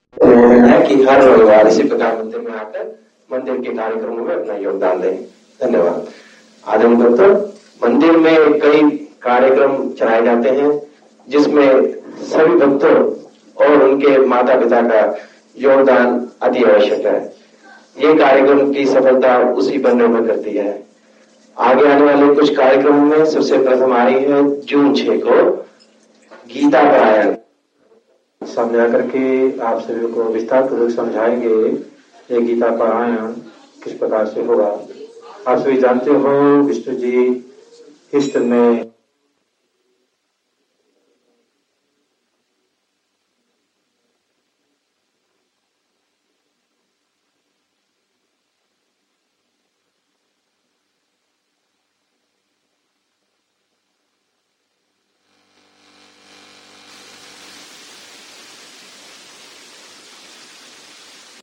है कि हर रविवार इसी प्रकार मंदिर में आकर मंदिर के कार्यक्रमों में अपना योगदान दें। धन्यवाद। आदम भक्तों, मंदिर में कई कार्यक्रम चलाए जाते हैं जिसमें सभी भक्तों और उनके माता पिता का योगदान अति आवश्यक है। ये कार्यक्रम की सफलता उसी पर निर्भर करती है। आगे आने वाले कुछ कार्यक्रमों में सबसे प्रथम आ रही है जून 6 को गीता पारायण। सामने आकर के आप सभी को विस्तार पूर्वक समझाएंगे ये गीता पारायण किस प्रकार से होगा। आप सभी जानते हो विष्णु जी इष्ट में